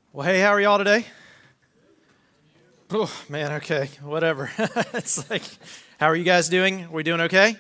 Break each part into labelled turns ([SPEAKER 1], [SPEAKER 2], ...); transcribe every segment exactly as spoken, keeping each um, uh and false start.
[SPEAKER 1] Well, hey, how are y'all today? Oh, man, okay, whatever. It's like, how are you guys doing? Are we doing okay?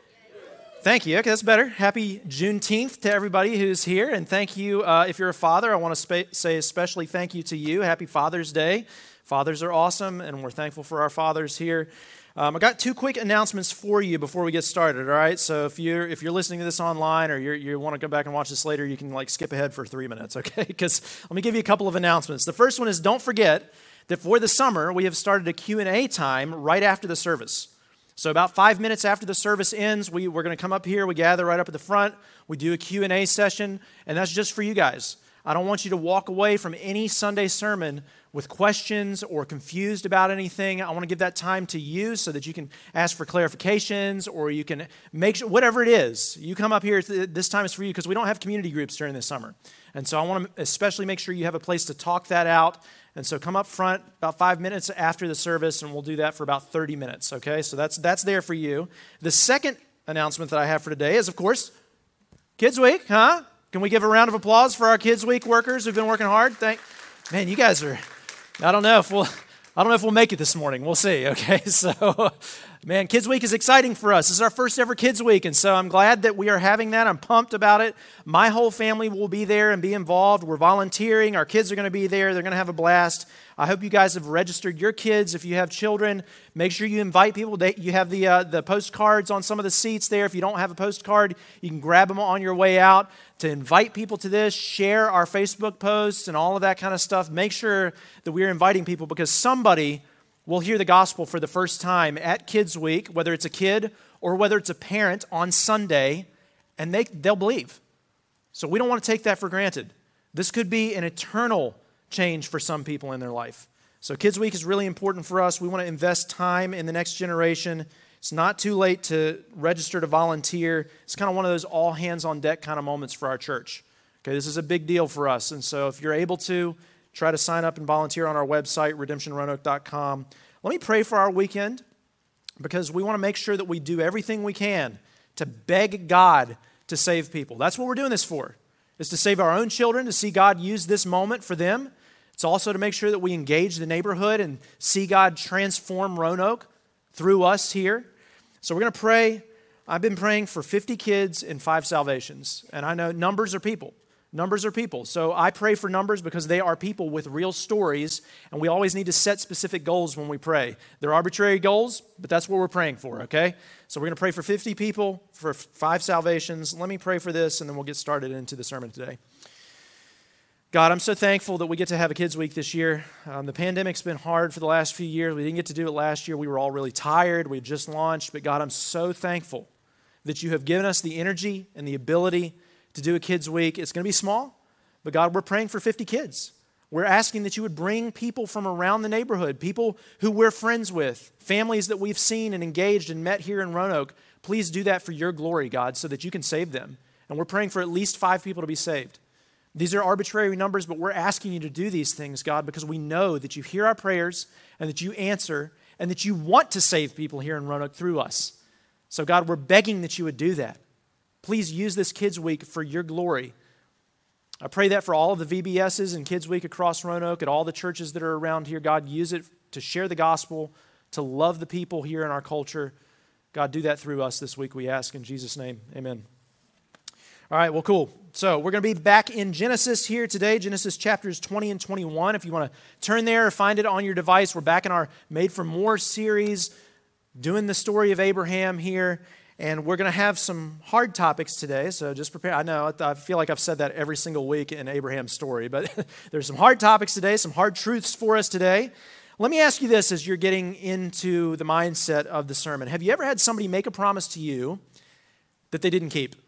[SPEAKER 1] Thank you. Okay, that's better. Happy Juneteenth to everybody who's here, and thank you. Uh, if you're a father, I want to spa- say especially thank you to you. Happy Father's Day. Fathers are awesome, and we're thankful for our fathers here. Um, I got two quick announcements for you before we get started, all right? So if you're if you're listening to this online or you're, you want to go back and watch this later, you can like skip ahead for three minutes, okay? Because let me give you a couple of announcements. The first one is don't forget that for the summer, we have started a Q and A time right after the service. So about five minutes after the service ends, we, we're going to come up here, we gather right up at the front, we do a Q and A session, and that's just for you guys. I don't want you to walk away from any Sunday sermon with questions or confused about anything. I want to give that time to you so that you can ask for clarifications or you can make sure, whatever it is, you come up here, this time is for you because we don't have community groups during the summer. And so I want to especially make sure you have a place to talk that out. And so come up front about five minutes after the service and we'll do that for about thirty minutes, okay? So that's that's there for you. The second announcement that I have for today is, of course, Kids Week, huh? Can we give a round of applause for our Kids Week workers who've been working hard? Thank, man, you guys are, I don't know if we'll, I don't know if we'll make it this morning. We'll see, okay? So, man, Kids Week is exciting for us. This is our first ever Kids Week, and so I'm glad that we are having that. I'm pumped about it. My whole family will be there and be involved. We're volunteering. Our kids are going to be there. They're going to have a blast. I hope you guys have registered your kids. If you have children, make sure you invite people. They, you have the uh, the postcards on some of the seats there. If you don't have a postcard, you can grab them on your way out to invite people to this, share our Facebook posts and all of that kind of stuff. Make sure that we're inviting people because somebody will hear the gospel for the first time at Kids Week, whether it's a kid or whether it's a parent on Sunday, and they, they'll believe. So we don't want to take that for granted. This could be an eternal change for some people in their life. So Kids Week is really important for us. We want to invest time in the next generation. It's not too late to register to volunteer. It's kind of one of those all hands on deck kind of moments for our church. Okay, this is a big deal for us. And so if you're able to, try to sign up and volunteer on our website, redemption roanoke dot com. Let me pray for our weekend because we want to make sure that we do everything we can to beg God to save people. That's what we're doing this for, is to save our own children, to see God use this moment for them. It's also to make sure that we engage the neighborhood and see God transform Roanoke through us here. So we're going to pray. I've been praying for fifty kids and five salvations. And I know numbers are people. Numbers are people. So I pray for numbers because they are people with real stories, and we always need to set specific goals when we pray. They're arbitrary goals, but that's what we're praying for, okay? So we're going to pray for fifty people, for five salvations. Let me pray for this, and then we'll get started into the sermon today. God, I'm so thankful that we get to have a Kids Week this year. Um, the pandemic's been hard for the last few years. We didn't get to do it last year. We were all really tired. We had just launched. But God, I'm so thankful that you have given us the energy and the ability to do a Kids Week. It's going to be small, but God, we're praying for fifty kids. We're asking that you would bring people from around the neighborhood, people who we're friends with, families that we've seen and engaged and met here in Roanoke. Please do that for your glory, God, so that you can save them. And we're praying for at least five people to be saved. These are arbitrary numbers, but we're asking you to do these things, God, because we know that you hear our prayers and that you answer and that you want to save people here in Roanoke through us. So God, we're begging that you would do that. Please use this Kids Week for your glory. I pray that for all of the V B S's and Kids Week across Roanoke and all the churches that are around here. God, use it to share the gospel, to love the people here in our culture. God, do that through us this week, we ask in Jesus' name. Amen. All right, well, cool. So we're going to be back in Genesis here today, Genesis chapters twenty and twenty-one. If you want to turn there or find it on your device, we're back in our Made for More series, doing the story of Abraham here. And we're going to have some hard topics today, so just prepare. I know, I feel like I've said that every single week in Abraham's story, but there's some hard topics today, some hard truths for us today. Let me ask you this as you're getting into the mindset of the sermon. Have you ever had somebody make a promise to you that they didn't keep?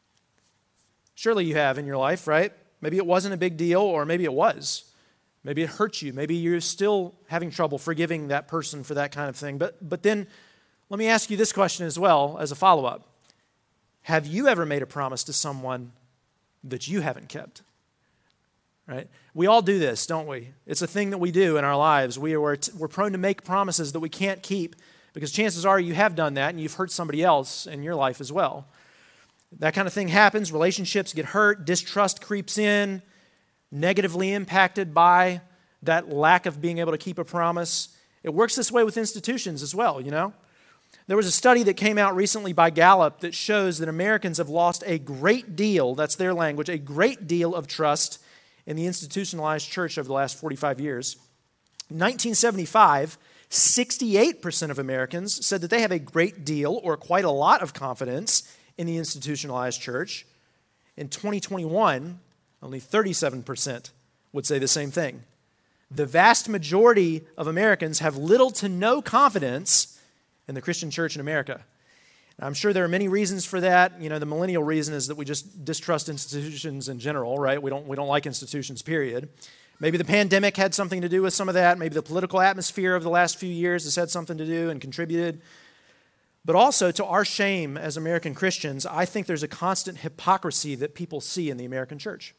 [SPEAKER 1] Surely you have in your life, right? Maybe it wasn't a big deal, or maybe it was. Maybe it hurt you. Maybe you're still having trouble forgiving that person for that kind of thing. But, but then let me ask you this question as well as a follow-up. Have you ever made a promise to someone that you haven't kept? Right? We all do this, don't we? It's a thing that we do in our lives. We are, we're prone to make promises that we can't keep because chances are you have done that and you've hurt somebody else in your life as well. That kind of thing happens. Relationships get hurt. Distrust creeps in. negatively impacted by that lack of being able to keep a promise. It works this way with institutions as well, you know. There was a study that came out recently by Gallup that shows that Americans have lost a great deal, that's their language, a great deal of trust in the institutionalized church over the last forty-five years. In nineteen seventy-five, sixty-eight percent of Americans said that they have a great deal or quite a lot of confidence in the institutionalized church. In twenty twenty-one, only thirty-seven percent would say the same thing. The vast majority of Americans have little to no confidence in the Christian church in America. And I'm sure there are many reasons for that. You know, the millennial reason is that we just distrust institutions in general, right? We don't, we don't like institutions, period. Maybe the pandemic had something to do with some of that. Maybe the political atmosphere of the last few years has had something to do and contributed. But also, to our shame as American Christians, I think there's a constant hypocrisy that people see in the American church.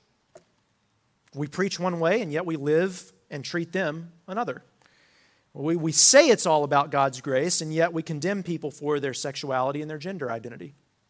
[SPEAKER 1] We preach one way, and yet we live and treat them another. We, we say it's all about God's grace, and yet we condemn people for their sexuality and their gender identity.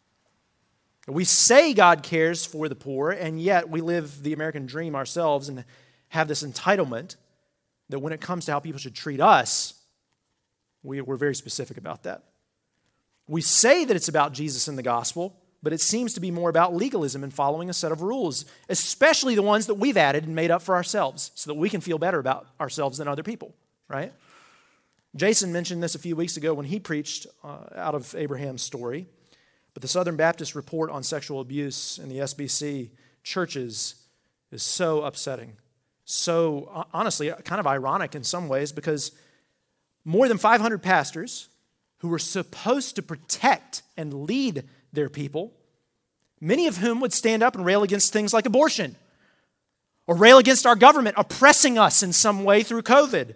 [SPEAKER 1] We say God cares for the poor, and yet we live the American dream ourselves and have this entitlement that when it comes to how people should treat us, we, we're very specific about that. We say that it's about Jesus and the gospel, but it seems to be more about legalism and following a set of rules, especially the ones that we've added and made up for ourselves so that we can feel better about ourselves than other people, right? Jason mentioned this a few weeks ago when he preached uh, out of Abraham's story, but the Southern Baptist report on sexual abuse in the S B C churches is so upsetting, so honestly kind of ironic in some ways, because more than five hundred pastors who were supposed to protect and lead their people, many of whom would stand up and rail against things like abortion or rail against our government oppressing us in some way through COVID,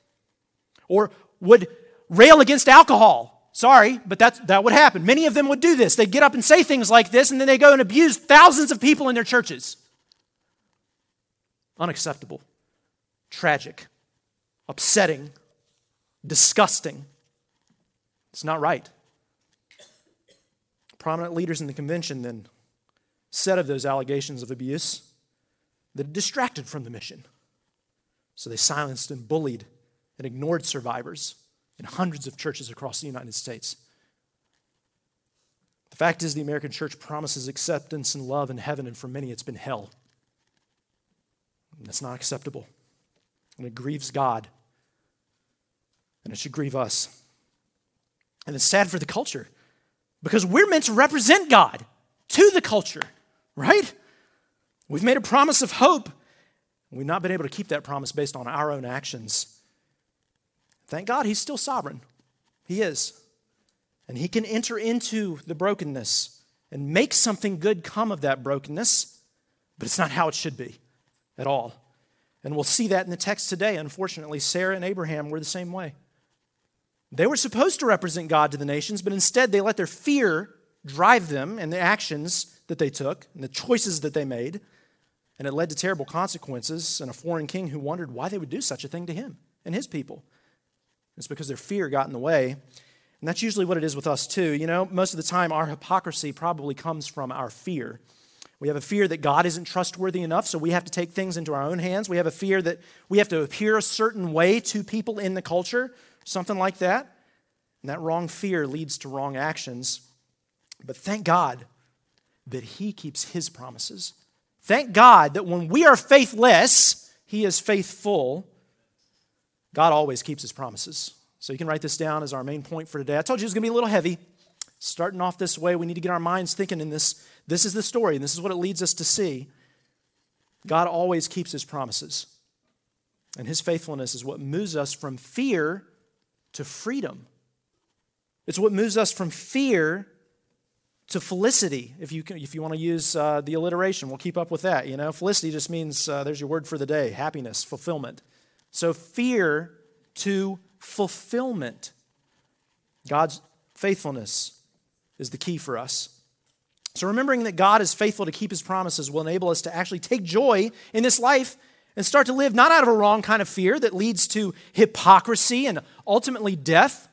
[SPEAKER 1] or would rail against alcohol. Sorry, but that, that would happen. Many of them would do this. They'd get up and say things like this, and then they go and abuse thousands of people in their churches. Unacceptable, tragic, upsetting, disgusting. It's not right. Prominent leaders in the convention then said of those allegations of abuse that it distracted from the mission. So they silenced and bullied and ignored survivors in hundreds of churches across the United States. The fact is, the American church promises acceptance and love in heaven, and for many it's been hell. And that's not acceptable. And it grieves God. And it should grieve us. And it's sad for the culture, because we're meant to represent God to the culture, right? We've made a promise of hope. We've not been able to keep that promise based on our own actions. Thank God he's still sovereign. He is. And he can enter into the brokenness and make something good come of that brokenness, but it's not how it should be at all. And we'll see that in the text today. Unfortunately, Sarah and Abraham were the same way. They were supposed to represent God to the nations, but instead they let their fear drive them and the actions that they took and the choices that they made, and it led to terrible consequences and a foreign king who wondered why they would do such a thing to him and his people. It's because their fear got in the way, and that's usually what it is with us too. You know, most of the time our hypocrisy probably comes from our fear. We have a fear that God isn't trustworthy enough, so we have to take things into our own hands. We have a fear that we have to appear a certain way to people in the culture, something like that. And that wrong fear leads to wrong actions. But thank God that he keeps his promises. Thank God that when we are faithless, he is faithful. God always keeps his promises. So you can write this down as our main point for today. I told you it was going to be a little heavy. Starting off this way, we need to get our minds thinking in this. This is the story, and this is what it leads us to see. God always keeps his promises. And his faithfulness is what moves us from fear to freedom. It's what moves us from fear to felicity, if you can, if you want to use uh, the alliteration. We'll keep up with that. You know, felicity just means, uh, there's your word for the day, happiness, fulfillment. So fear to fulfillment. God's faithfulness is the key for us. So remembering that God is faithful to keep his promises will enable us to actually take joy in this life and start to live not out of a wrong kind of fear that leads to hypocrisy and ultimately death,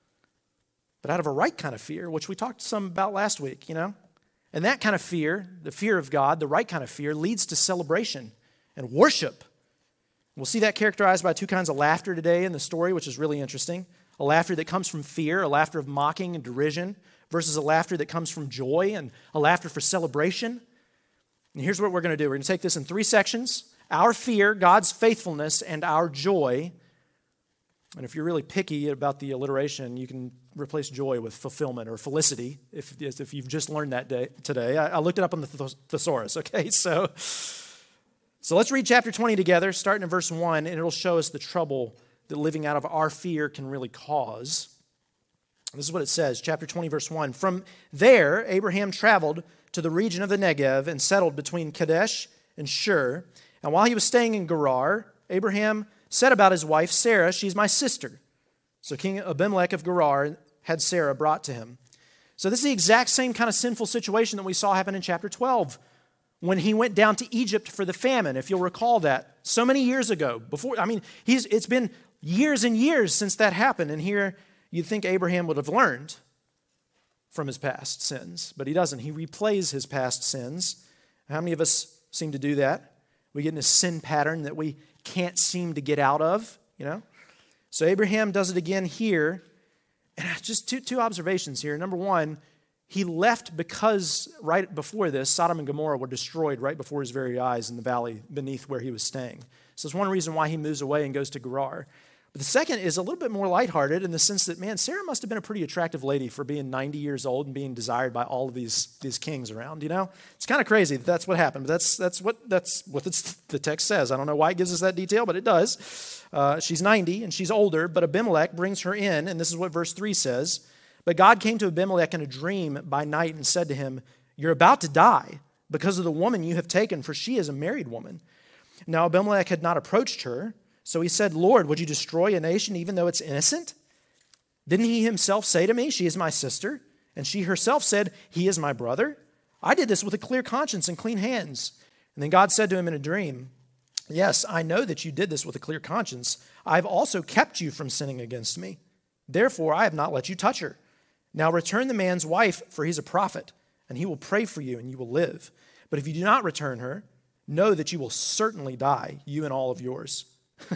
[SPEAKER 1] but out of a right kind of fear, which we talked some about last week, you know. And that kind of fear, the fear of God, the right kind of fear, leads to celebration and worship. We'll see that characterized by two kinds of laughter today in the story, which is really interesting. A laughter that comes from fear, a laughter of mocking and derision, versus a laughter that comes from joy and a laughter for celebration. And here's what we're going to do. We're going to take this in three sections: our fear, God's faithfulness, and our joy. And if you're really picky about the alliteration, you can replace joy with fulfillment or felicity, if, if you've just learned that day, today. I, I looked it up on the thes- thesaurus, okay? So, so let's read chapter twenty together, starting in verse one, and it'll show us the trouble that living out of our fear can really cause. This is what it says, chapter twenty, verse one. From there, Abraham traveled to the region of the Negev and settled between Kadesh and Shur. And while he was staying in Gerar, Abraham said about his wife, Sarah, she's my sister. So King Abimelech of Gerar had Sarah brought to him. So this is the exact same kind of sinful situation that we saw happen in chapter twelve when he went down to Egypt for the famine, if you'll recall that, so many years ago. Before, I mean, he's, it's been years and years since that happened, and here you'd think Abraham would have learned from his past sins, but he doesn't. He replays his past sins. How many of us seem to do that? We get in a sin pattern that we can't seem to get out of, you know? So Abraham does it again here. And just two, two observations here. Number one, he left because right before this, Sodom and Gomorrah were destroyed right before his very eyes in the valley beneath where he was staying. So it's one reason why he moves away and goes to Gerar. But the second is a little bit more lighthearted in the sense that, man, Sarah must have been a pretty attractive lady for being ninety years old and being desired by all of these, these kings around, you know? It's kind of crazy that that's what happened, but that's that's what that's what the text says. I don't know why it gives us that detail, but it does. Uh, she's ninety and she's older, but Abimelech brings her in, and this is what verse three says. But God came to Abimelech in a dream by night and said to him, "You're about to die because of the woman you have taken, for she is a married woman." Now Abimelech had not approached her, so he said, "Lord, would you destroy a nation even though it's innocent? Didn't he himself say to me, 'She is my sister'? And she herself said, 'He is my brother'? I did this with a clear conscience and clean hands." And then God said to him in a dream, "Yes, I know that you did this with a clear conscience. I've also kept you from sinning against me. Therefore, I have not let you touch her. Now return the man's wife, for he's a prophet, and he will pray for you, and you will live. But if you do not return her, know that you will certainly die, you and all of yours."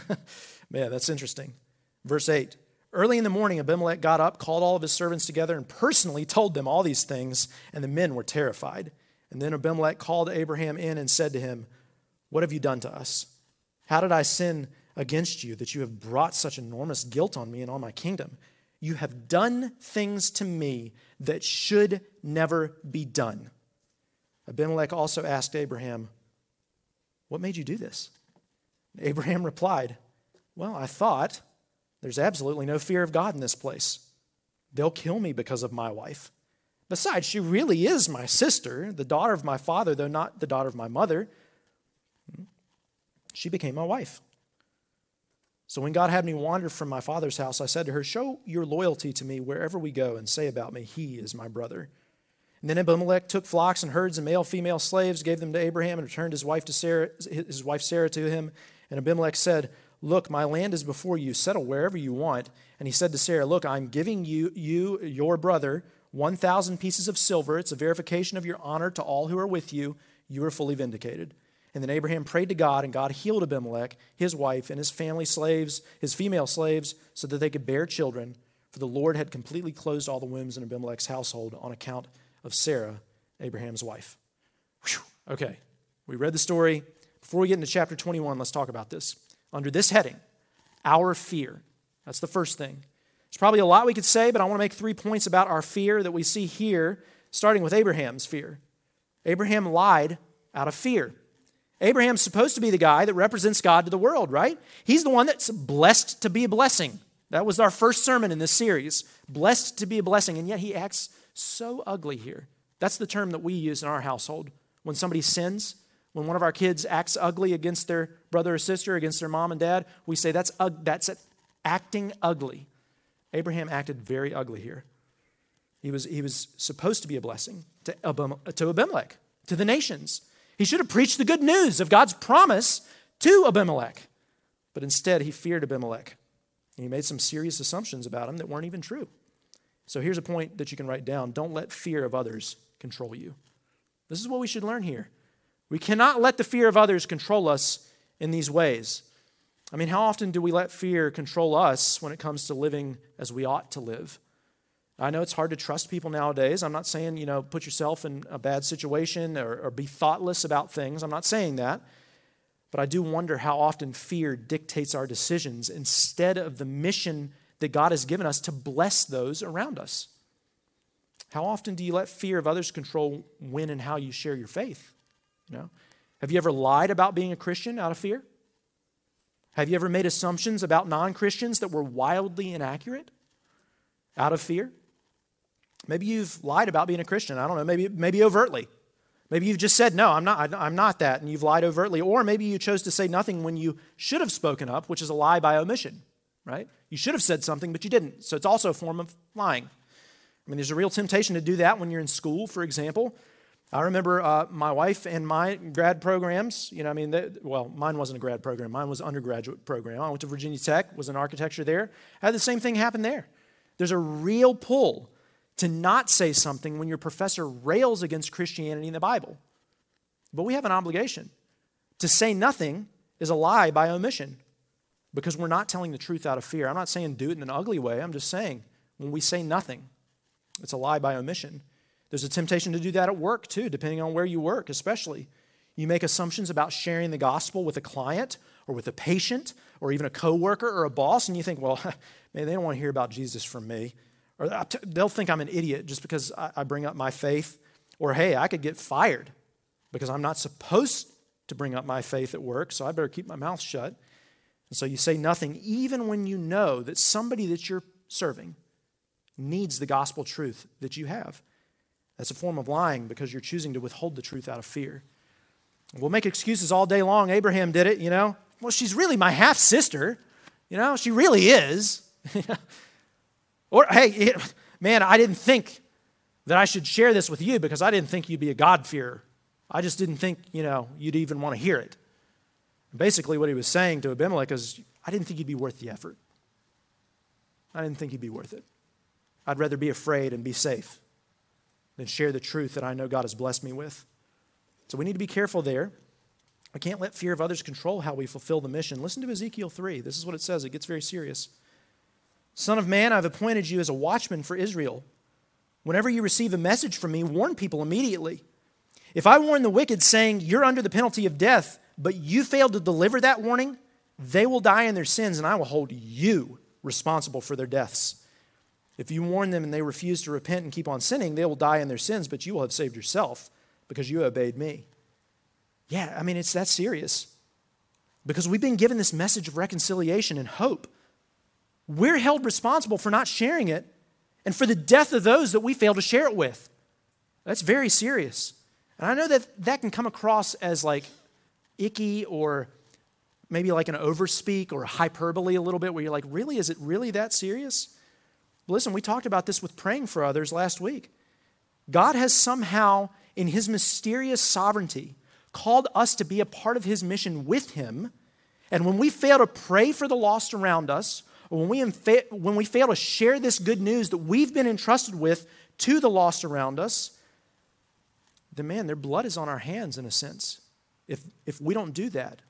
[SPEAKER 1] Man, that's interesting. Verse eight. Early in the morning, Abimelech got up, called all of his servants together, and personally told them all these things, and the men were terrified. And then Abimelech called Abraham in and said to him, "What have you done to us? How did I sin against you that you have brought such enormous guilt on me and on my kingdom? You have done things to me that should never be done." Abimelech also asked Abraham, "What made you do this?" Abraham replied, "Well, I thought, there's absolutely no fear of God in this place. They'll kill me because of my wife. Besides, she really is my sister, the daughter of my father, though not the daughter of my mother. She became my wife. So when God had me wander from my father's house, I said to her, 'Show your loyalty to me wherever we go and say about me, he is my brother.' And then Abimelech took flocks and herds and male, female slaves, gave them to Abraham, and returned his wife to Sarah, his wife Sarah to him. And Abimelech said, 'Look, my land is before you. Settle wherever you want.' And he said to Sarah, 'Look, I'm giving you, you, your brother, one thousand pieces of silver. It's a verification of your honor to all who are with you. You are fully vindicated.' And then Abraham prayed to God, and God healed Abimelech, his wife, and his family slaves, his female slaves, so that they could bear children. For the Lord had completely closed all the wombs in Abimelech's household on account of Sarah, Abraham's wife." Whew. Okay, we read the story. Before we get into chapter twenty-one, let's talk about this. Under this heading, our fear. That's the first thing. There's probably a lot we could say, but I want to make three points about our fear that we see here, starting with Abraham's fear. Abraham lied out of fear. Abraham's supposed to be the guy that represents God to the world, right? He's the one that's blessed to be a blessing. That was our first sermon in this series. Blessed to be a blessing, and yet he acts so ugly here. That's the term that we use in our household. When somebody sins, when one of our kids acts ugly against their brother or sister, against their mom and dad, we say that's that's acting ugly. Abraham acted very ugly here. He was, he was supposed to be a blessing to, Abim, to Abimelech, to the nations. He should have preached the good news of God's promise to Abimelech. But instead, he feared Abimelech. And he made some serious assumptions about him that weren't even true. So here's a point that you can write down. Don't let fear of others control you. This is what we should learn here. We cannot let the fear of others control us in these ways. I mean, how often do we let fear control us when it comes to living as we ought to live? I know it's hard to trust people nowadays. I'm not saying, you know, put yourself in a bad situation or, or be thoughtless about things. I'm not saying that. But I do wonder how often fear dictates our decisions instead of the mission that God has given us to bless those around us. How often do you let fear of others control when and how you share your faith? You know, have you ever lied about being a Christian out of fear? Have you ever made assumptions about non-Christians that were wildly inaccurate out of fear? Maybe you've lied about being a Christian. I don't know, maybe, maybe overtly. Maybe you've just said, no, I'm not, I'm not that, and you've lied overtly. Or maybe you chose to say nothing when you should have spoken up, which is a lie by omission, right? You should have said something, but you didn't. So it's also a form of lying. I mean, there's a real temptation to do that when you're in school, for example. I remember uh, my wife and my grad programs, you know, I mean, they, well, mine wasn't a grad program. Mine was an undergraduate program. I went to Virginia Tech, was in architecture there. I had the same thing happen there. There's a real pull to not say something when your professor rails against Christianity in the Bible. But we have an obligation. To say nothing is a lie by omission because we're not telling the truth out of fear. I'm not saying do it in an ugly way. I'm just saying when we say nothing, it's a lie by omission. There's a temptation to do that at work too, depending on where you work especially. You make assumptions about sharing the gospel with a client or with a patient or even a coworker or a boss, and you think, well, man, they don't want to hear about Jesus from me. Or they'll think I'm an idiot just because I bring up my faith. Or, hey, I could get fired because I'm not supposed to bring up my faith at work, so I better keep my mouth shut. And so you say nothing even when you know that somebody that you're serving needs the gospel truth that you have. That's a form of lying because you're choosing to withhold the truth out of fear. We'll make excuses all day long. Abraham did it, you know. Well, she's really my half-sister. You know, she really is. Or, hey, man, I didn't think that I should share this with you because I didn't think you'd be a God-fearer. I just didn't think, you know, you'd even want to hear it. Basically, what he was saying to Abimelech is, I didn't think you'd be worth the effort. I didn't think you'd be worth it. I'd rather be afraid and be safe than share the truth that I know God has blessed me with. So we need to be careful there. I can't let fear of others control how we fulfill the mission. Listen to Ezekiel three. This is what it says. It gets very serious. Son of man, I've appointed you as a watchman for Israel. Whenever you receive a message from me, warn people immediately. If I warn the wicked saying, you're under the penalty of death, but you fail to deliver that warning, they will die in their sins, and I will hold you responsible for their deaths. If you warn them and they refuse to repent and keep on sinning, they will die in their sins, but you will have saved yourself because you obeyed me. Yeah, I mean, it's that serious. Because we've been given this message of reconciliation and hope. We're held responsible for not sharing it and for the death of those that we fail to share it with. That's very serious. And I know that that can come across as like icky or maybe like an overspeak or hyperbole a little bit where you're like, really? Is it really that serious? Listen, we talked about this with praying for others last week. God has somehow, in his mysterious sovereignty, called us to be a part of his mission with him. And when we fail to pray for the lost around us, or when we, infa- when we fail to share this good news that we've been entrusted with to the lost around us, then man, their blood is on our hands in a sense. If, if we don't do that,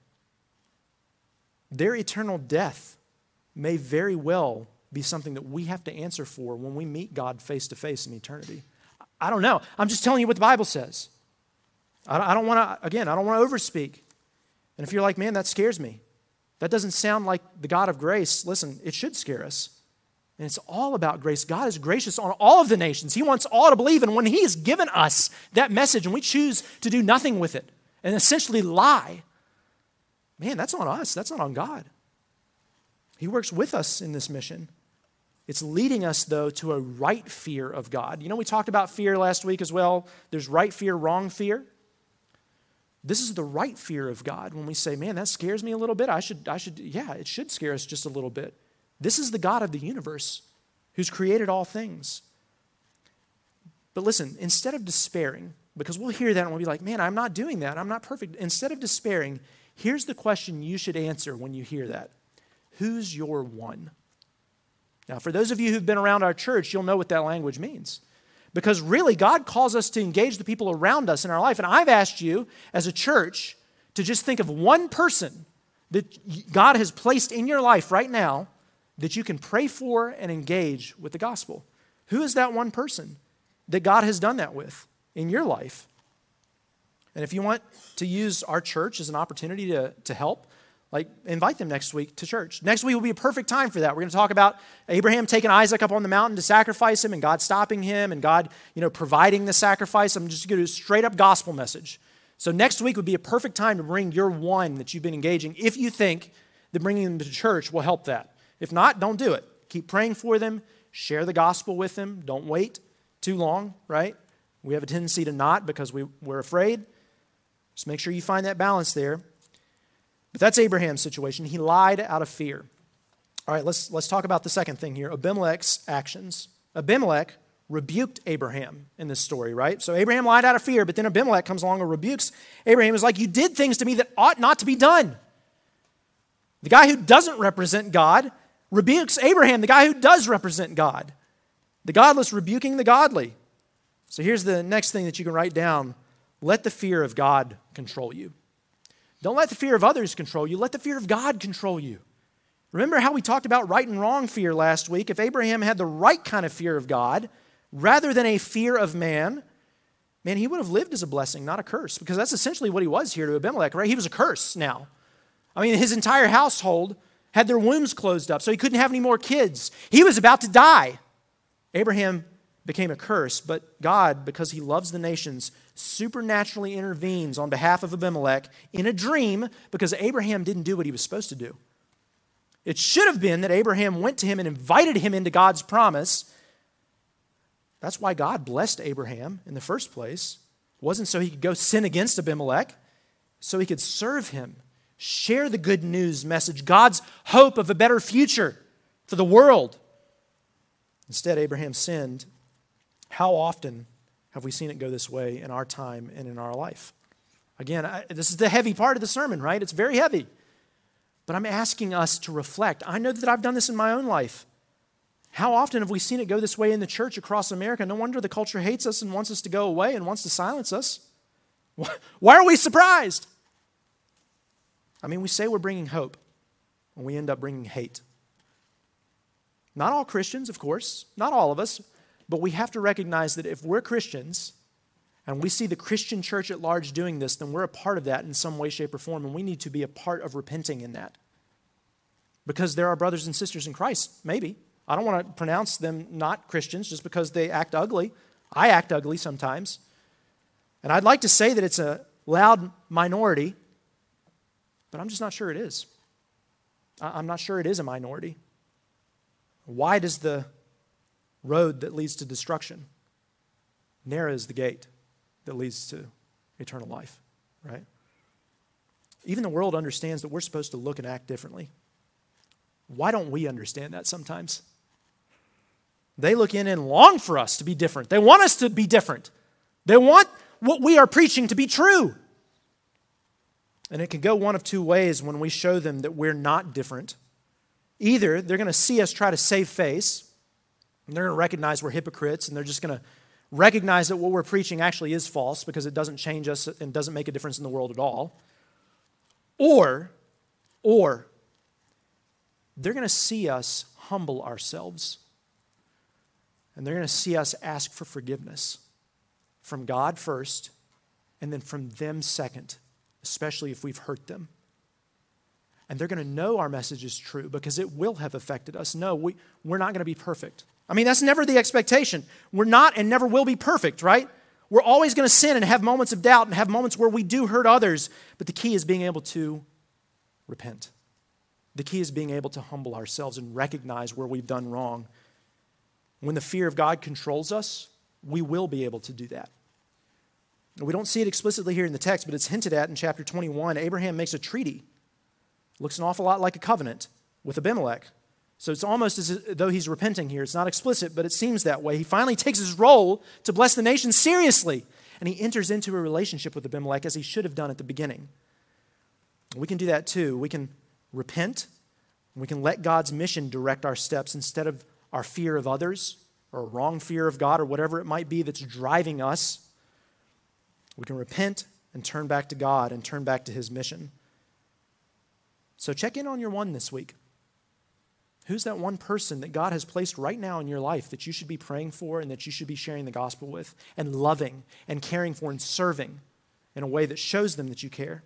[SPEAKER 1] their eternal death may very well be something that we have to answer for when we meet God face to face in eternity. I don't know. I'm just telling you what the Bible says. I don't want to, again, I don't want to overspeak. And if you're like, man, that scares me. That doesn't sound like the God of grace. Listen, it should scare us. And it's all about grace. God is gracious on all of the nations. He wants all to believe. And when he has given us that message and we choose to do nothing with it and essentially lie, man, that's on us. That's not on God. He works with us in this mission. It's leading us, though, to a right fear of God. You know, we talked about fear last week as well. There's right fear, wrong fear. This is the right fear of God when we say, man, that scares me a little bit. I should, I should, yeah, it should scare us just a little bit. This is the God of the universe who's created all things. But listen, instead of despairing, because we'll hear that and we'll be like, man, I'm not doing that. I'm not perfect. Instead of despairing, here's the question you should answer when you hear that. Who's your one? Now, for those of you who've been around our church, you'll know what that language means. Because really, God calls us to engage the people around us in our life. And I've asked you, as a church, to just think of one person that God has placed in your life right now that you can pray for and engage with the gospel? Who is that one person that God has done that with in your life? And if you want to use our church as an opportunity to, to help, like invite them next week to church. Next week will be a perfect time for that. We're going to talk about Abraham taking Isaac up on the mountain to sacrifice him and God stopping him and God, you know, providing the sacrifice. I'm just going to do a straight up gospel message. So next week would be a perfect time to bring your one that you've been engaging if you think that bringing them to church will help that. If not, don't do it. Keep praying for them. Share the gospel with them. Don't wait too long, right? We have a tendency to not because we, we're afraid. Just make sure you find that balance there. But that's Abraham's situation. He lied out of fear. All right, let's, let's talk about the second thing here, Abimelech's actions. Abimelech rebuked Abraham in this story, right? So Abraham lied out of fear, but then Abimelech comes along and rebukes Abraham. Is like, you did things to me that ought not to be done. The guy who doesn't represent God rebukes Abraham, the guy who does represent God. The godless rebuking the godly. So here's the next thing that you can write down. Let the fear of God control you. Don't let the fear of others control you. Let the fear of God control you. Remember how we talked about right and wrong fear last week? If Abraham had the right kind of fear of God rather than a fear of man, man, he would have lived as a blessing, not a curse, because that's essentially what he was here to Abimelech, right? He was a curse now. I mean, his entire household had their wombs closed up, so he couldn't have any more kids. He was about to die. Abraham became a curse, but God, because he loves the nations, supernaturally intervenes on behalf of Abimelech in a dream because Abraham didn't do what he was supposed to do. It should have been that Abraham went to him and invited him into God's promise. That's why God blessed Abraham in the first place. It wasn't so he could go sin against Abimelech, so he could serve him, share the good news message, God's hope of a better future for the world. Instead, Abraham sinned. How often have we seen it go this way in our time and in our life? Again, I, this is the heavy part of the sermon, right? It's very heavy. But I'm asking us to reflect. I know that I've done this in my own life. How often have we seen it go this way in the church across America? No wonder the culture hates us and wants us to go away and wants to silence us. Why are we surprised? I mean, we say we're bringing hope, and we end up bringing hate. Not all Christians, of course, not all of us, but we have to recognize that if we're Christians and we see the Christian church at large doing this, then we're a part of that in some way, shape, or form, and we need to be a part of repenting in that. Because there are brothers and sisters in Christ, maybe. I don't want to pronounce them not Christians just because they act ugly. I act ugly sometimes. And I'd like to say that it's a loud minority, but I'm just not sure it is. I'm not sure it is a minority. Wide is the road that leads to destruction. Narrow is the gate that leads to eternal life, right? Even the world understands that we're supposed to look and act differently. Why don't we understand that sometimes? They look in and long for us to be different. They want us to be different. They want what we are preaching to be true. And it can go one of two ways when we show them that we're not different. Either they're going to see us try to save face, and they're going to recognize we're hypocrites, and they're just going to recognize that what we're preaching actually is false because it doesn't change us and doesn't make a difference in the world at all. Or, or, they're going to see us humble ourselves, and they're going to see us ask for forgiveness from God first, and then from them second, especially if we've hurt them. And they're going to know our message is true because it will have affected us. No, we, we're not going to be perfect. I mean, that's never the expectation. We're not and never will be perfect, right? We're always going to sin and have moments of doubt and have moments where we do hurt others. But the key is being able to repent. The key is being able to humble ourselves and recognize where we've done wrong. When the fear of God controls us, we will be able to do that. We don't see it explicitly here in the text, but it's hinted at in chapter twenty-one. Abraham makes a treaty. Looks an awful lot like a covenant with Abimelech. So it's almost as though he's repenting here. It's not explicit, but it seems that way. He finally takes his role to bless the nation seriously, and he enters into a relationship with Abimelech as he should have done at the beginning. We can do that too. We can repent, and we can let God's mission direct our steps instead of our fear of others or a wrong fear of God or whatever it might be that's driving us. We can repent and turn back to God and turn back to his mission. So check in on your one this week. Who's that one person that God has placed right now in your life that you should be praying for and that you should be sharing the gospel with and loving and caring for and serving in a way that shows them that you care?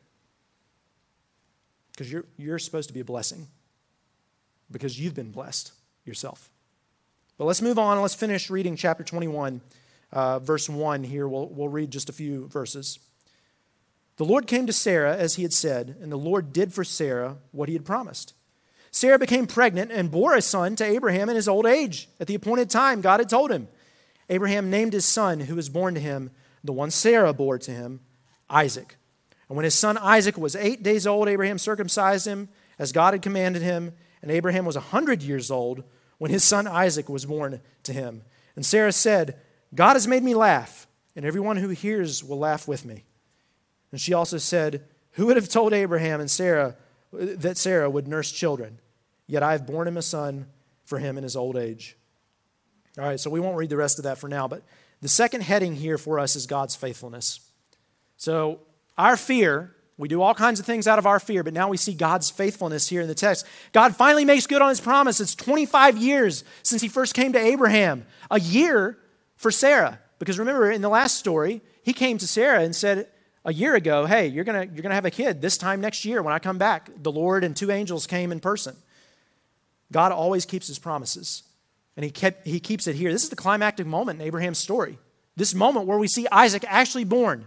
[SPEAKER 1] Because you're, you're supposed to be a blessing because you've been blessed yourself. But let's move on and let's finish reading chapter twenty-one, uh, verse one here. We'll, we'll read just a few verses. The Lord came to Sarah as he had said, and the Lord did for Sarah what he had promised. Sarah became pregnant and bore a son to Abraham in his old age. At the appointed time, God had told him. Abraham named his son who was born to him, the one Sarah bore to him, Isaac. And when his son Isaac was eight days old, Abraham circumcised him as God had commanded him. And Abraham was a hundred years old when his son Isaac was born to him. And Sarah said, God has made me laugh, and everyone who hears will laugh with me. And she also said, who would have told Abraham and Sarah that Sarah would nurse children? Yet I have borne him a son for him in his old age. All right, so we won't read the rest of that for now, but the second heading here for us is God's faithfulness. So our fear, we do all kinds of things out of our fear, but now we see God's faithfulness here in the text. God finally makes good on his promise. It's twenty-five years since he first came to Abraham, a year for Sarah. Because remember, in the last story, he came to Sarah and said a year ago, hey, you're going to you're gonna have a kid this time next year when I come back. The Lord and two angels came in person. God always keeps his promises, and he kept he keeps it here. This is the climactic moment in Abraham's story. This moment where we see Isaac actually born.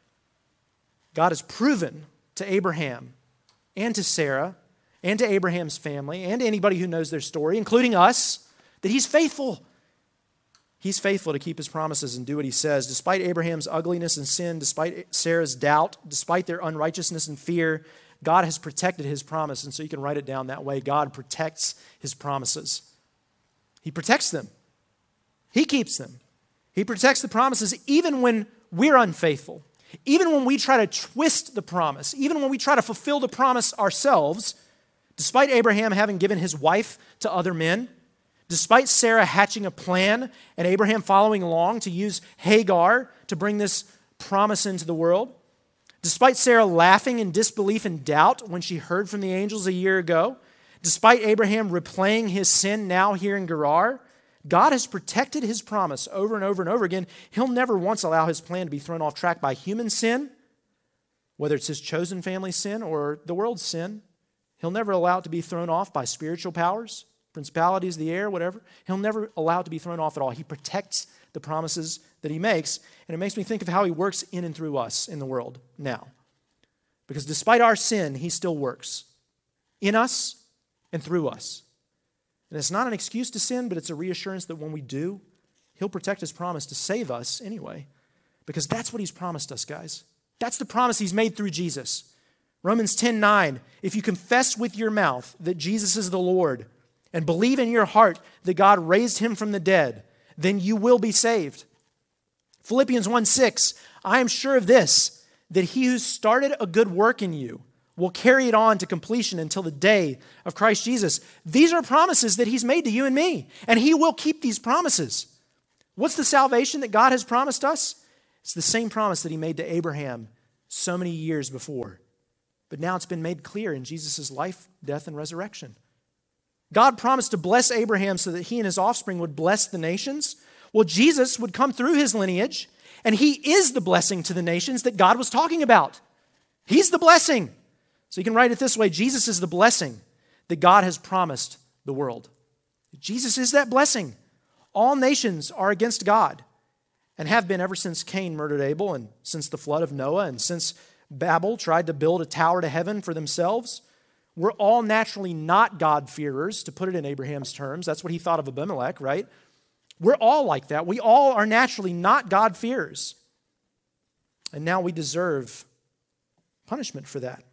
[SPEAKER 1] God has proven to Abraham and to Sarah and to Abraham's family and to anybody who knows their story, including us, that he's faithful. He's faithful to keep his promises and do what he says. Despite Abraham's ugliness and sin, despite Sarah's doubt, despite their unrighteousness and fear, God has protected his promise. And so you can write it down that way. God protects his promises. He protects them. He keeps them. He protects the promises even when we're unfaithful. Even when we try to twist the promise, even when we try to fulfill the promise ourselves, despite Abraham having given his wife to other men, despite Sarah hatching a plan and Abraham following along to use Hagar to bring this promise into the world, despite Sarah laughing in disbelief and doubt when she heard from the angels a year ago, despite Abraham replaying his sin now here in Gerar, God has protected his promise over and over and over again. He'll never once allow his plan to be thrown off track by human sin, whether it's his chosen family's sin or the world's sin. He'll never allow it to be thrown off by spiritual powers, principalities, the air, whatever. He'll never allow it to be thrown off at all. He protects the promises that he makes, and it makes me think of how he works in and through us in the world now. Because despite our sin, he still works in us and through us. And it's not an excuse to sin, but it's a reassurance that when we do, he'll protect his promise to save us anyway. Because that's what he's promised us, guys. That's the promise he's made through Jesus. Romans ten nine, if you confess with your mouth that Jesus is the Lord and believe in your heart that God raised him from the dead, then you will be saved. Philippians one six, I am sure of this, that he who started a good work in you will carry it on to completion until the day of Christ Jesus. These are promises that he's made to you and me, and he will keep these promises. What's the salvation that God has promised us? It's the same promise that he made to Abraham so many years before. But now it's been made clear in Jesus' life, death, and resurrection. God promised to bless Abraham so that he and his offspring would bless the nations. Well, Jesus would come through his lineage, and he is the blessing to the nations that God was talking about. He's the blessing. So you can write it this way, Jesus is the blessing that God has promised the world. Jesus is that blessing. All nations are against God and have been ever since Cain murdered Abel and since the flood of Noah and since Babel tried to build a tower to heaven for themselves. We're all naturally not God-fearers, to put it in Abraham's terms. That's what he thought of Abimelech, right? We're all like that. We all are naturally not God-fearers. And now we deserve punishment for that.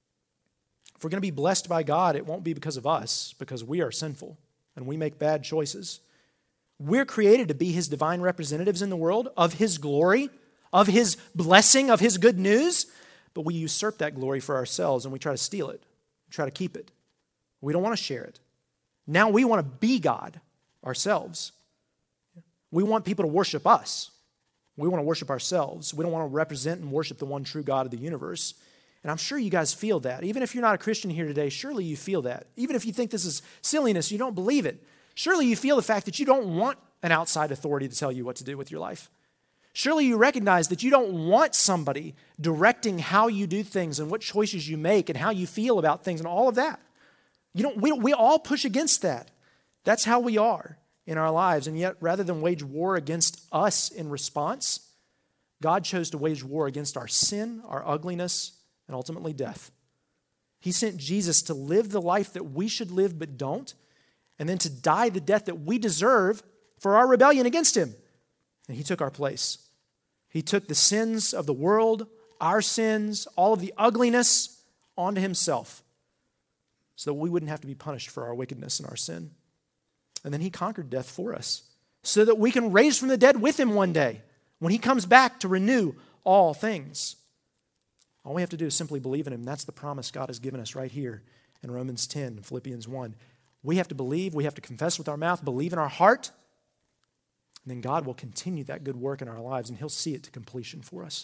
[SPEAKER 1] If we're going to be blessed by God, it won't be because of us, because we are sinful and we make bad choices. We're created to be his divine representatives in the world, of his glory, of his blessing, of his good news, but we usurp that glory for ourselves and we try to steal it, we try to keep it. We don't want to share it. Now we want to be God ourselves. We want people to worship us. We want to worship ourselves. We don't want to represent and worship the one true God of the universe. And I'm sure you guys feel that. Even if you're not a Christian here today, surely you feel that. Even if you think this is silliness, you don't believe it, surely you feel the fact that you don't want an outside authority to tell you what to do with your life. Surely you recognize that you don't want somebody directing how you do things and what choices you make and how you feel about things and all of that. You don't, we, we all push against that. That's how we are in our lives. And yet, rather than wage war against us in response, God chose to wage war against our sin, our ugliness, and ultimately death. He sent Jesus to live the life that we should live but don't, and then to die the death that we deserve for our rebellion against him. And he took our place. He took the sins of the world, our sins, all of the ugliness onto himself so that we wouldn't have to be punished for our wickedness and our sin. And then he conquered death for us so that we can raise from the dead with him one day when he comes back to renew all things. All we have to do is simply believe in him. That's the promise God has given us right here in Romans ten and Philippians one. We have to believe, we have to confess with our mouth, believe in our heart, and then God will continue that good work in our lives, and he'll see it to completion for us.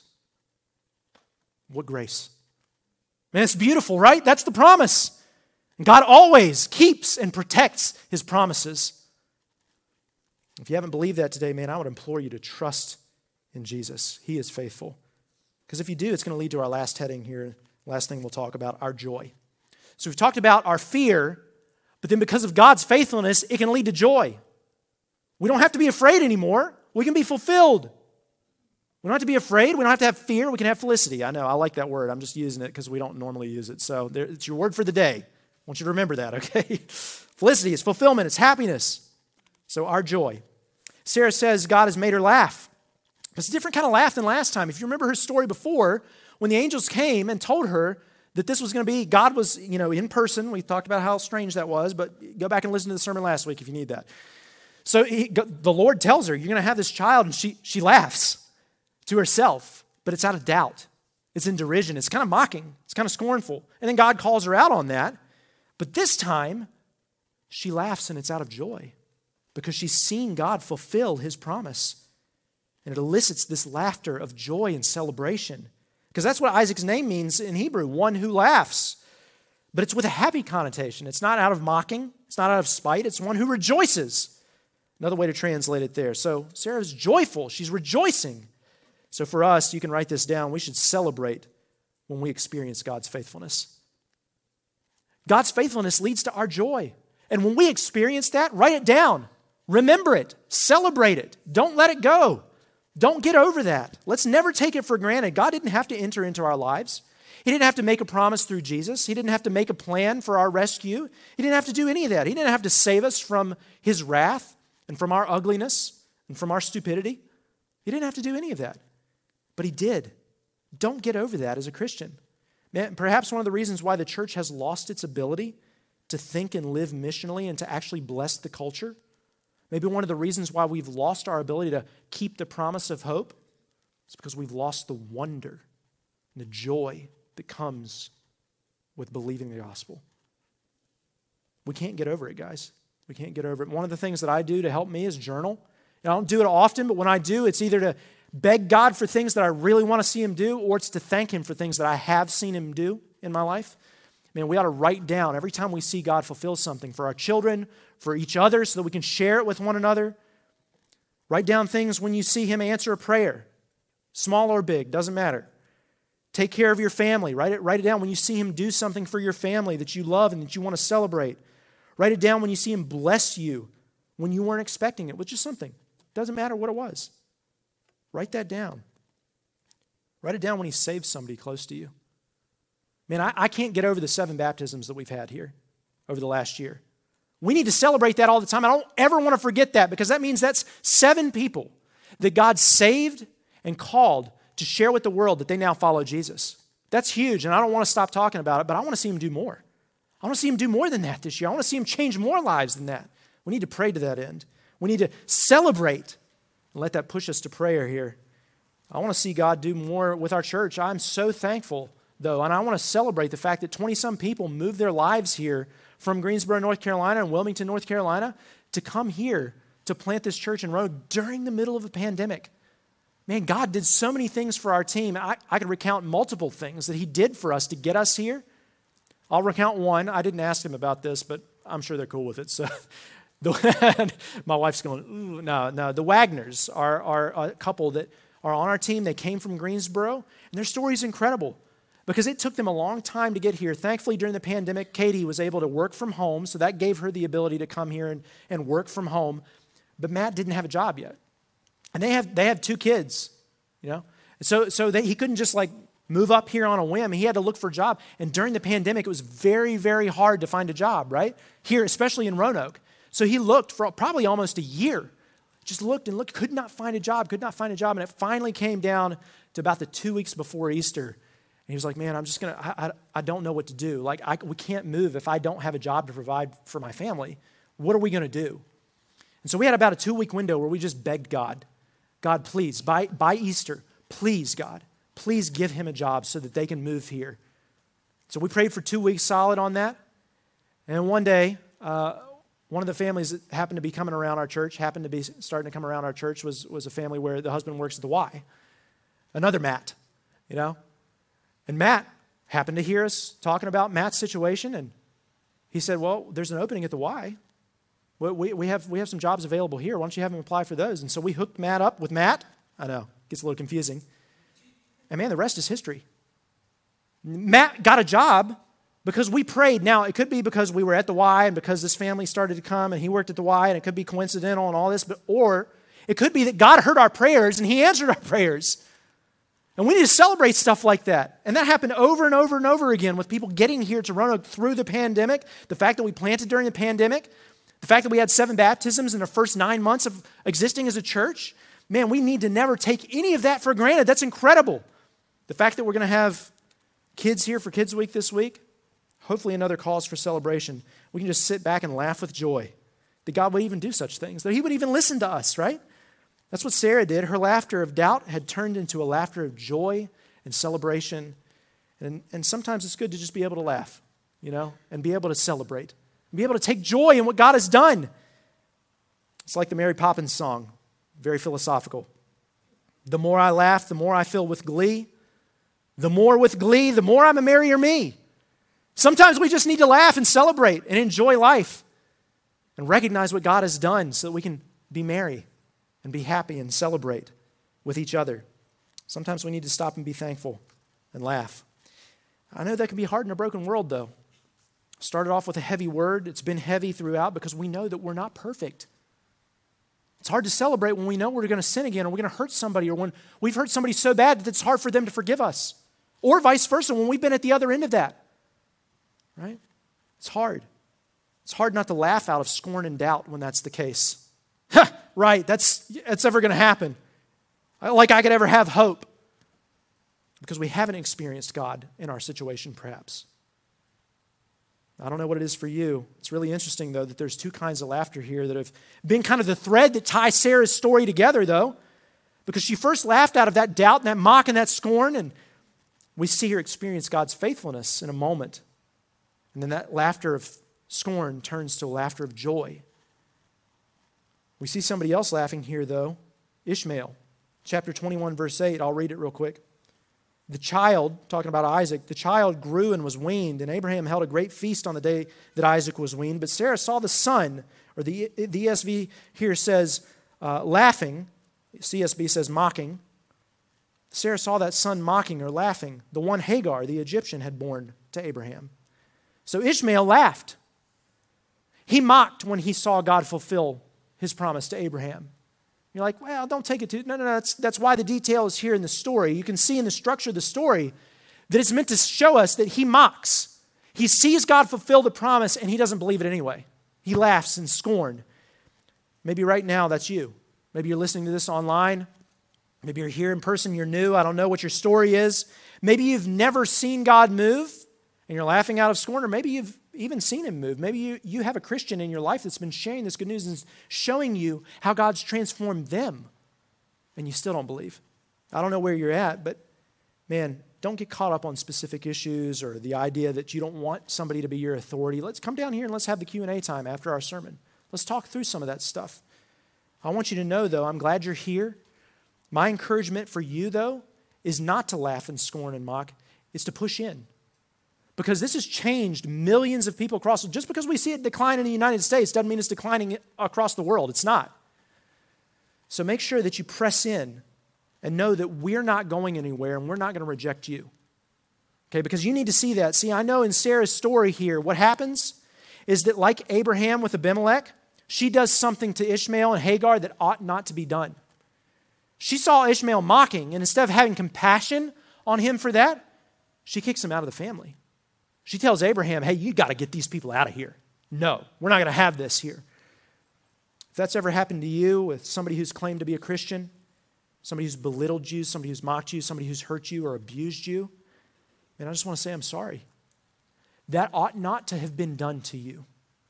[SPEAKER 1] What grace. Man, it's beautiful, right? That's the promise. And God always keeps and protects his promises. If you haven't believed that today, man, I would implore you to trust in Jesus. He is faithful. Because if you do, it's going to lead to our last heading here, last thing we'll talk about, our joy. So we've talked about our fear, but then because of God's faithfulness, it can lead to joy. We don't have to be afraid anymore. We can be fulfilled. We don't have to be afraid. We don't have to have fear. We can have felicity. I know, I like that word. I'm just using it because we don't normally use it. So there, it's your word for the day. I want you to remember that, okay? Felicity is fulfillment. It's happiness. So our joy. Sarah says God has made her laugh. It's a different kind of laugh than last time. If you remember her story before, when the angels came and told her that this was going to be, God was, you know, in person. We talked about how strange that was, but go back and listen to the sermon last week if you need that. So he, the Lord tells her, you're going to have this child, and she, she laughs to herself, but it's out of doubt. It's in derision. It's kind of mocking. It's kind of scornful. And then God calls her out on that. But this time, she laughs, and it's out of joy because she's seen God fulfill his promise. And it elicits this laughter of joy and celebration. Because that's what Isaac's name means in Hebrew, one who laughs. But it's with a happy connotation. It's not out of mocking. It's not out of spite. It's one who rejoices. Another way to translate it there. So Sarah's joyful. She's rejoicing. So for us, you can write this down. We should celebrate when we experience God's faithfulness. God's faithfulness leads to our joy. And when we experience that, write it down. Remember it. Celebrate it. Don't let it go. Don't get over that. Let's never take it for granted. God didn't have to enter into our lives. He didn't have to make a promise through Jesus. He didn't have to make a plan for our rescue. He didn't have to do any of that. He didn't have to save us from his wrath and from our ugliness and from our stupidity. He didn't have to do any of that. But he did. Don't get over that as a Christian. Man, perhaps one of the reasons why the church has lost its ability to think and live missionally and to actually bless the culture, maybe one of the reasons why we've lost our ability to keep the promise of hope is because we've lost the wonder and the joy that comes with believing the gospel. We can't get over it, guys. We can't get over it. One of the things that I do to help me is journal. And I don't do it often, but when I do, it's either to beg God for things that I really want to see him do, or it's to thank him for things that I have seen him do in my life. Man, we ought to write down every time we see God fulfill something for our children, for each other, so that we can share it with one another. Write down things when you see him answer a prayer, small or big, doesn't matter. Take care of your family. Write it, write it down when you see him do something for your family that you love and that you want to celebrate. Write it down when you see him bless you when you weren't expecting it, which is something. Doesn't matter what it was. Write that down. Write it down when he saves somebody close to you. Man, I, I can't get over the seven baptisms that we've had here over the last year. We need to celebrate that all the time. I don't ever want to forget that, because that means that's seven people that God saved and called to share with the world that they now follow Jesus. That's huge, and I don't want to stop talking about it, but I want to see him do more. I want to see him do more than that this year. I want to see him change more lives than that. We need to pray to that end. We need to celebrate and let that push us to prayer here. I want to see God do more with our church. I'm so thankful, though, and I want to celebrate the fact that twenty-some people moved their lives here from Greensboro, North Carolina and Wilmington, North Carolina to come here to plant this church in Roanoke during the middle of a pandemic. Man, God did so many things for our team. I, I could recount multiple things that he did for us to get us here. I'll recount one. I didn't ask him about this, but I'm sure they're cool with it. So the, my wife's going, ooh, no, no. The Wagners are, are a couple that are on our team. They came from Greensboro, and their story is incredible because it took them a long time to get here. Thankfully, during the pandemic, Katie was able to work from home, so that gave her the ability to come here and, and work from home. But Matt didn't have a job yet. And they have they have two kids, you know. So so they, he couldn't just like move up here on a whim. He had to look for a job. And during the pandemic, it was very, very hard to find a job, right? Here, especially in Roanoke. So he looked for probably almost a year. Just looked and looked, could not find a job, could not find a job. And it finally came down to about the two weeks before Easter. And he was like, man, I'm just going to, I, I don't know what to do. Like, I, we can't move if I don't have a job to provide for my family. What are we going to do? And so we had about a two-week window where we just begged God, God, please, by, by Easter, please, God, please give him a job so that they can move here. So we prayed for two weeks solid on that. And one day, uh, one of the families that happened to be coming around our church, happened to be starting to come around our church, was, was a family where the husband works at the Y. Another Matt, you know. And Matt happened to hear us talking about Matt's situation, and he said, well, there's an opening at the Y. We, we, have, we have some jobs available here. Why don't you have him apply for those? And so we hooked Matt up with Matt. I know, gets a little confusing. And man, the rest is history. Matt got a job because we prayed. Now, it could be because we were at the Y and because this family started to come and he worked at the Y, and it could be coincidental and all this, but or it could be that God heard our prayers and he answered our prayers. And we need to celebrate stuff like that. And that happened over and over and over again with people getting here to Roanoke through the pandemic, the fact that we planted during the pandemic, the fact that we had seven baptisms in the first nine months of existing as a church. Man, we need to never take any of that for granted. That's incredible. The fact that we're going to have kids here for Kids Week this week, hopefully another cause for celebration. We can just sit back and laugh with joy that God would even do such things, that he would even listen to us, right? That's what Sarah did. Her laughter of doubt had turned into a laughter of joy and celebration. And, and sometimes it's good to just be able to laugh, you know, and be able to celebrate, and be able to take joy in what God has done. It's like the Mary Poppins song, very philosophical. The more I laugh, the more I fill with glee. The more with glee, the more I'm a merrier me. Sometimes we just need to laugh and celebrate and enjoy life and recognize what God has done so that we can be merry and be happy and celebrate with each other. Sometimes we need to stop and be thankful and laugh. I know that can be hard in a broken world, though. Started off with a heavy word. It's been heavy throughout because we know that we're not perfect. It's hard to celebrate when we know we're going to sin again or we're going to hurt somebody, or when we've hurt somebody so bad that it's hard for them to forgive us, or vice versa when we've been at the other end of that. Right? It's hard. It's hard not to laugh out of scorn and doubt when that's the case. Right, that's, that's ever going to happen. Like I could ever have hope. Because we haven't experienced God in our situation, perhaps. I don't know what it is for you. It's really interesting, though, that there's two kinds of laughter here that have been kind of the thread that ties Sarah's story together, though. Because she first laughed out of that doubt and that mock and that scorn, and we see her experience God's faithfulness in a moment. And then that laughter of scorn turns to a laughter of joy. We see somebody else laughing here, though, Ishmael. Chapter twenty-one, verse eight. I'll read it real quick. The child, talking about Isaac, the child grew and was weaned, and Abraham held a great feast on the day that Isaac was weaned. But Sarah saw the son, or the, the E S V here says uh, laughing. C S B says mocking. Sarah saw that son mocking or laughing, the one Hagar, the Egyptian, had borne to Abraham. So Ishmael laughed. He mocked when he saw God fulfill his promise to Abraham. You're like, well, don't take it to... No, no, no, that's, that's why the detail is here in the story. You can see in the structure of the story that it's meant to show us that he mocks. He sees God fulfill the promise and he doesn't believe it anyway. He laughs in scorn. Maybe right now that's you. Maybe you're listening to this online. Maybe you're here in person, you're new. I don't know what your story is. Maybe you've never seen God move and you're laughing out of scorn, or maybe you've even seen him move. Maybe you, you have a Christian in your life that's been sharing this good news and showing you how God's transformed them, and you still don't believe. I don't know where you're at, but man, don't get caught up on specific issues or the idea that you don't want somebody to be your authority. Let's come down here and let's have the Q and A time after our sermon. Let's talk through some of that stuff. I want you to know, though, I'm glad you're here. My encouragement for you, though, is not to laugh and scorn and mock. It's to push in. Because this has changed millions of people across. Just because we see it decline in the United States doesn't mean it's declining across the world. It's not. So make sure that you press in and know that we're not going anywhere and we're not going to reject you. Okay, because you need to see that. See, I know in Sarah's story here, what happens is that like Abraham with Abimelech, she does something to Ishmael and Hagar that ought not to be done. She saw Ishmael mocking, and instead of having compassion on him for that, she kicks him out of the family. She tells Abraham, hey, you got to get these people out of here. No, we're not going to have this here. If that's ever happened to you with somebody who's claimed to be a Christian, somebody who's belittled you, somebody who's mocked you, somebody who's hurt you or abused you, man, I just want to say I'm sorry. That ought not to have been done to you.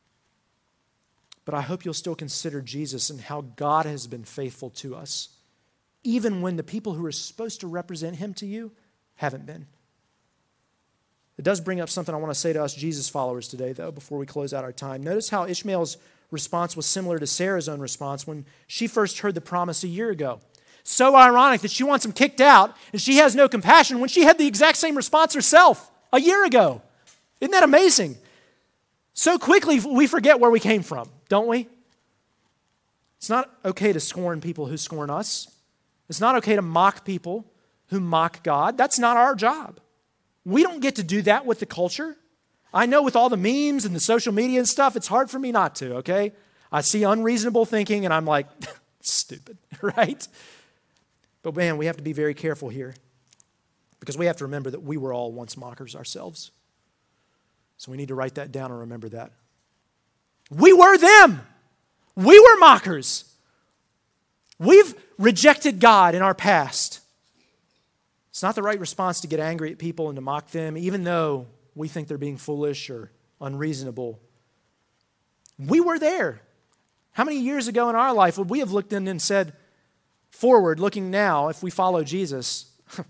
[SPEAKER 1] But I hope you'll still consider Jesus and how God has been faithful to us, even when the people who are supposed to represent him to you haven't been. It does bring up something I want to say to us Jesus followers today, though, before we close out our time. Notice how Ishmael's response was similar to Sarah's own response when she first heard the promise a year ago. So ironic that she wants him kicked out and she has no compassion when she had the exact same response herself a year ago. Isn't that amazing? So quickly we forget where we came from, don't we? It's not okay to scorn people who scorn us. It's not okay to mock people who mock God. That's not our job. We don't get to do that with the culture. I know with all the memes and the social media and stuff, it's hard for me not to, okay? I see unreasonable thinking and I'm like, stupid, right? But man, we have to be very careful here because we have to remember that we were all once mockers ourselves. So we need to write that down and remember that. We were them. We were mockers. We've rejected God in our past. It's not the right response to get angry at people and to mock them, even though we think they're being foolish or unreasonable. We were there. How many years ago in our life would we have looked in and said, forward, looking now, if we follow Jesus,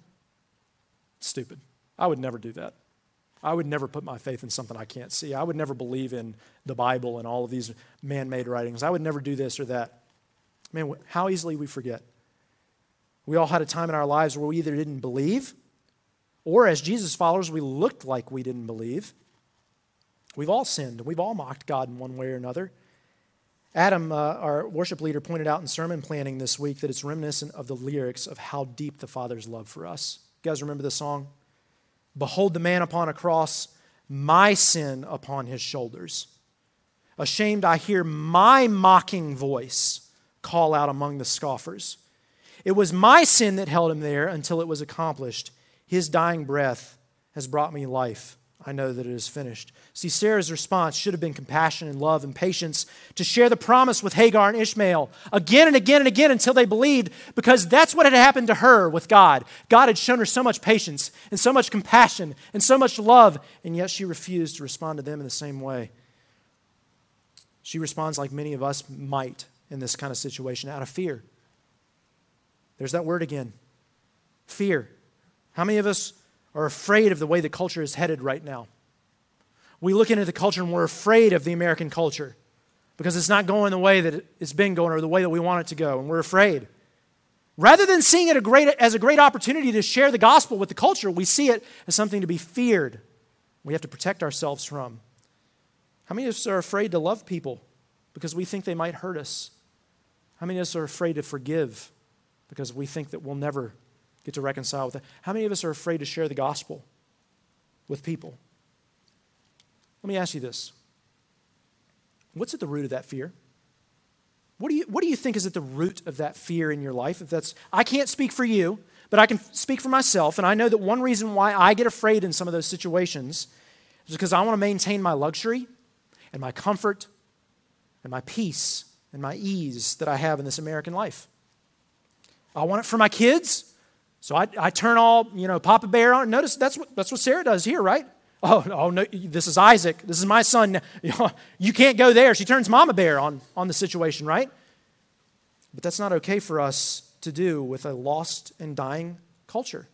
[SPEAKER 1] stupid. I would never do that. I would never put my faith in something I can't see. I would never believe in the Bible and all of these man-made writings. I would never do this or that. Man, how easily we forget. We all had a time in our lives where we either didn't believe or as Jesus followers, we looked like we didn't believe. We've all sinned. We've all mocked God in one way or another. Adam, uh, our worship leader, pointed out in sermon planning this week that it's reminiscent of the lyrics of How Deep the Father's Love for Us. You guys remember the song? Behold the man upon a cross, my sin upon his shoulders. Ashamed, I hear my mocking voice call out among the scoffers. It was my sin that held him there until it was accomplished. His dying breath has brought me life. I know that it is finished. See, Sarah's response should have been compassion and love and patience to share the promise with Hagar and Ishmael again and again and again until they believed, because that's what had happened to her with God. God had shown her so much patience and so much compassion and so much love, and yet she refused to respond to them in the same way. She responds like many of us might in this kind of situation, out of fear. There's that word again, fear. How many of us are afraid of the way the culture is headed right now? We look into the culture and we're afraid of the American culture because it's not going the way that it's been going or the way that we want it to go, and we're afraid. Rather than seeing it a great, as a great opportunity to share the gospel with the culture, we see it as something to be feared. We have to protect ourselves from. How many of us are afraid to love people because we think they might hurt us? How many of us are afraid to forgive because we think that we'll never get to reconcile with it? How many of us are afraid to share the gospel with people? Let me ask you this. What's at the root of that fear? What do you, what do you think is at the root of that fear in your life? If that's, I can't speak for you, but I can speak for myself, and I know that one reason why I get afraid in some of those situations is because I want to maintain my luxury and my comfort and my peace and my ease that I have in this American life. I want it for my kids, so I, I turn all, you know, Papa Bear on. Notice that's what, that's what Sarah does here, right? Oh, oh no, this is Isaac. This is my son. You can't go there. She turns Mama Bear on, on the situation, right? But that's not okay for us to do with a lost and dying culture.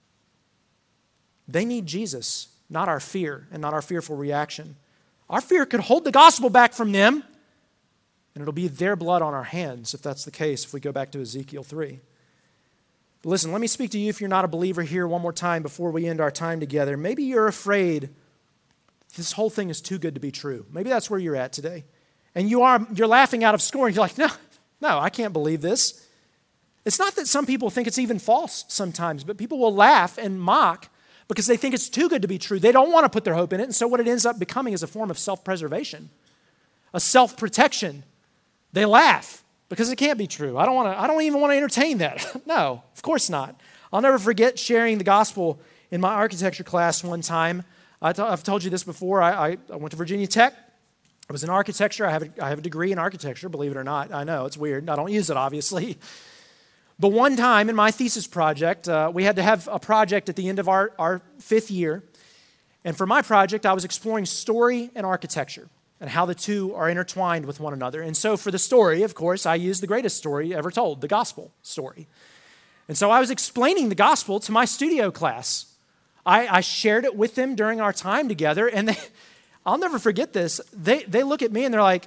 [SPEAKER 1] They need Jesus, not our fear and not our fearful reaction. Our fear could hold the gospel back from them, and it'll be their blood on our hands if that's the case, if we go back to Ezekiel three. But listen, let me speak to you if you're not a believer here one more time before we end our time together. Maybe you're afraid this whole thing is too good to be true. Maybe that's where you're at today. And you are, you're laughing out of scorn. You're like, no, no, I can't believe this. It's not that some people think it's even false sometimes, but people will laugh and mock because they think it's too good to be true. They don't want to put their hope in it. And so what it ends up becoming is a form of self-preservation, a self-protection. They laugh because it can't be true. I don't want to, I don't even want to entertain that. No, of course not. I'll never forget sharing the gospel in my architecture class one time. I t- I've told you this before. I, I, I went to Virginia Tech. I was in architecture. I have, a, I have a degree in architecture, believe it or not. I know, it's weird. I don't use it, obviously. But one time in my thesis project, uh, we had to have a project at the end of our, our fifth year. And for my project, I was exploring story and architecture and how the two are intertwined with one another. And so for the story, of course, I used the greatest story ever told, the gospel story. And so I was explaining the gospel to my studio class. I, I shared it with them during our time together, and they, I'll never forget this. They, they look at me and they're like,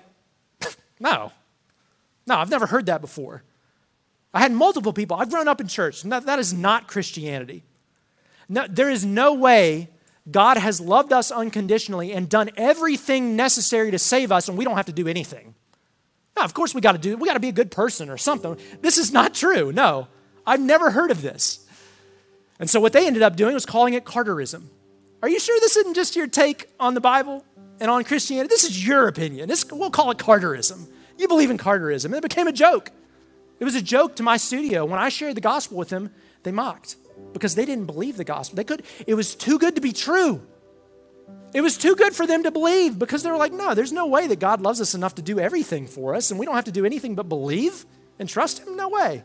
[SPEAKER 1] no, no, I've never heard that before. I had multiple people. I've grown up in church. And that, that is not Christianity. No, there is no way God has loved us unconditionally and done everything necessary to save us, and we don't have to do anything. No, of course we got to do. We got to be a good person or something. This is not true. No, I've never heard of this. And so what they ended up doing was calling it Carterism. Are you sure this isn't just your take on the Bible and on Christianity? This is your opinion. This, we'll call it Carterism. You believe in Carterism. And it became a joke. It was a joke to my studio. When I shared the gospel with them, they mocked because they didn't believe the gospel. They could. It was too good to be true. It was too good for them to believe because they were like, no, there's no way that God loves us enough to do everything for us and we don't have to do anything but believe and trust him. No way.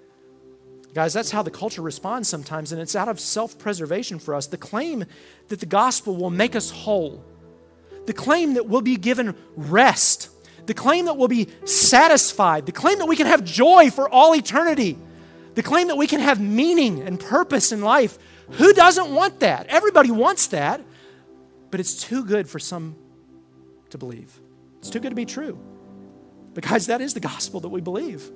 [SPEAKER 1] Guys, that's how the culture responds sometimes, and it's out of self-preservation for us. The claim that the gospel will make us whole, the claim that we'll be given rest, the claim that we'll be satisfied, the claim that we can have joy for all eternity, the claim that we can have meaning and purpose in life. Who doesn't want that? Everybody wants that, but it's too good for some to believe. It's too good to be true. But guys, that is the gospel that we believe.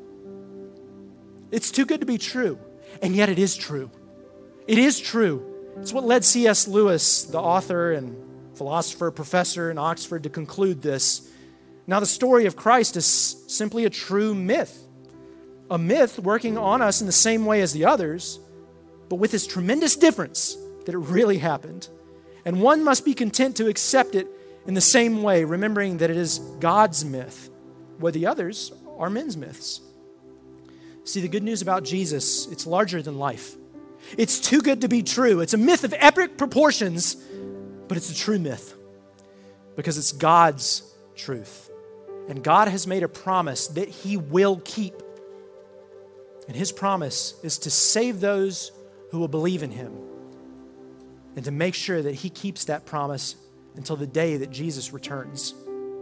[SPEAKER 1] It's too good to be true, and yet it is true. It is true. It's what led C S Lewis, the author and philosopher, professor in Oxford, to conclude this. Now, the story of Christ is simply a true myth, a myth working on us in the same way as the others, but with this tremendous difference that it really happened. And one must be content to accept it in the same way, remembering that it is God's myth, where the others are men's myths. See, the good news about Jesus, it's larger than life. It's too good to be true. It's a myth of epic proportions, but it's a true myth because it's God's truth. And God has made a promise that he will keep. And his promise is to save those who will believe in him and to make sure that he keeps that promise until the day that Jesus returns.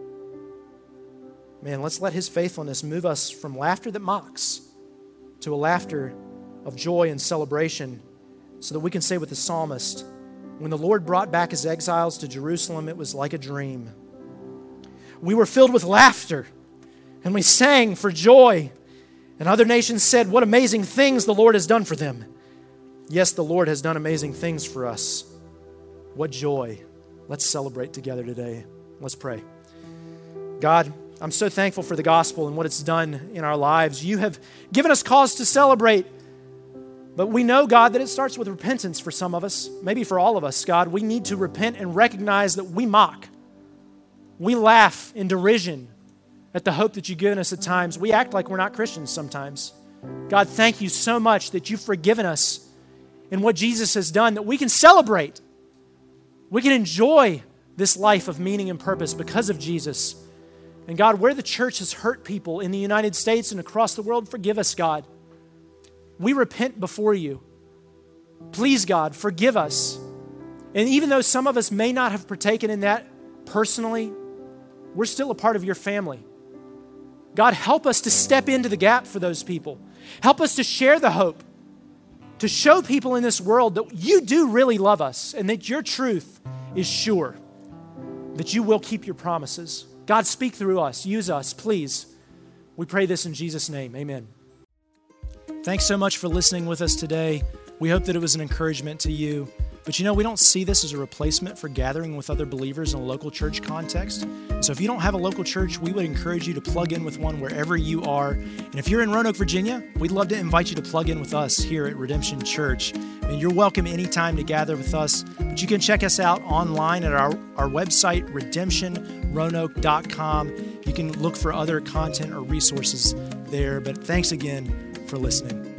[SPEAKER 1] Man, let's let his faithfulness move us from laughter that mocks to a laughter of joy and celebration so that we can say with the psalmist, when the Lord brought back his exiles to Jerusalem, it was like a dream. We were filled with laughter and we sang for joy. And other nations said, what amazing things the Lord has done for them. Yes, the Lord has done amazing things for us. What joy. Let's celebrate together today. Let's pray. God, I'm so thankful for the gospel and what it's done in our lives. You have given us cause to celebrate, but we know, God, that it starts with repentance for some of us, maybe for all of us, God. We need to repent and recognize that we mock. We laugh in derision at the hope that you've given us at times. We act like we're not Christians sometimes. God, thank you so much that you've forgiven us in what Jesus has done, that we can celebrate. We can enjoy this life of meaning and purpose because of Jesus. And God, where the church has hurt people in the United States and across the world, forgive us, God. We repent before you. Please, God, forgive us. And even though some of us may not have partaken in that personally, we're still a part of your family. God, help us to step into the gap for those people. Help us to share the hope, to show people in this world that you do really love us and that your truth is sure, that you will keep your promises. God, speak through us. Use us, please. We pray this in Jesus' name. Amen. Thanks so much for listening with us today. We hope that it was an encouragement to you. But you know, we don't see this as a replacement for gathering with other believers in a local church context. So if you don't have a local church, we would encourage you to plug in with one wherever you are. And if you're in Roanoke, Virginia, we'd love to invite you to plug in with us here at Redemption Church. And you're welcome anytime to gather with us. But you can check us out online at our, our website, redemption roanoke dot com. You can look for other content or resources there. But thanks again for listening.